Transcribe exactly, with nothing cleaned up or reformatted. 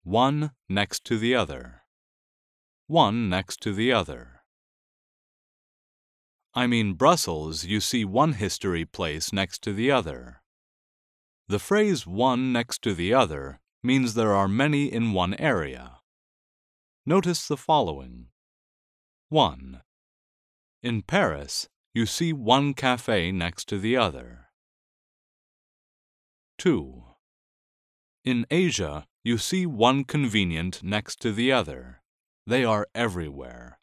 One next to the other. One next to the other. I mean Brussels, you see one history place next to the other. The phrase one next to the other means there are many in one area. Notice the following. one. In Paris, you see one cafe next to the other. two. In Asia, you see one convenient next to the other. They are everywhere.